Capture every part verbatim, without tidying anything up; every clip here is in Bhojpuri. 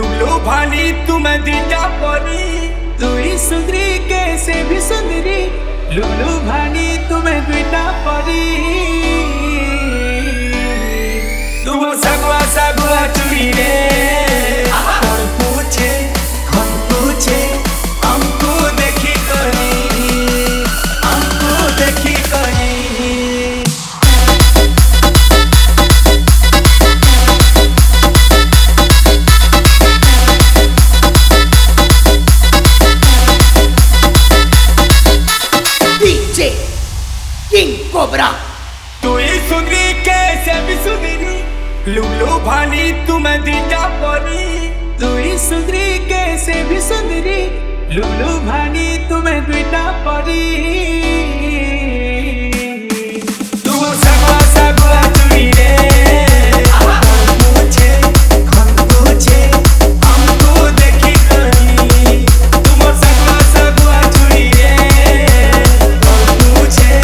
लुलु भानी तुम्हें दीटा परी तुई सुंदरी कैसे भी सुंदरी लुलु भानी तुम्हें दीटा परी तुम सगुआ सगुआ चुरी रे कौन पूछे कौन पूछे हमको देखी करी हमको देखी करी किंग कोबरा तू ही सुंदरी कैसे भी सुंदरी लुलु भानी तुम्हें दीटा परी तू ही सुंदरी कैसे भी सुंदरी लुलु भानी तुम्हें दीटा परी तू सगुआ सगुआ चुरी रे कौन पूछे कौन पूछे हमको देखी करी तुम सगुआ सगुआ चुरी रे कौन पूछे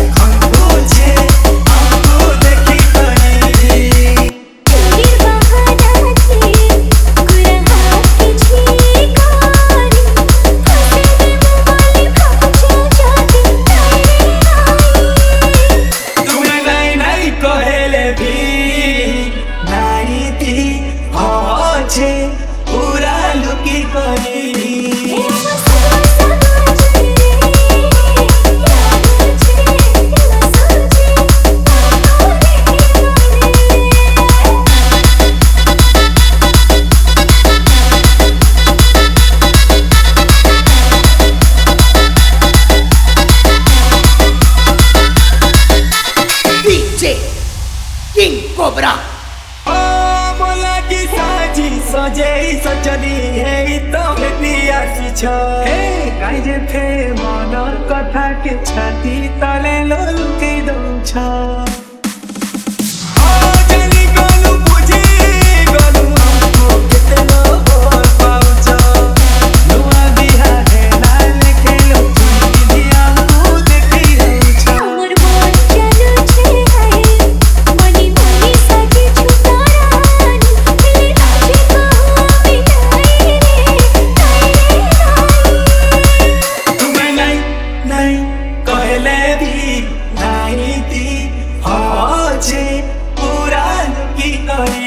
पूरा लुकी करी डीजे किंग कोबरा साजी सजे सजनी हे तो भेटिया छ हे काई जे फे मनर कथा के छाती तले लुके दउछ ओ जनी गलु बुझी गलु हमको केतनो बोल पाउछ नुआ बिहा हे लाल के लो दिया हमको देखी रहछ हमर मन चलो छे है मनी मनी सके छुतारानी पूरा लुकी करी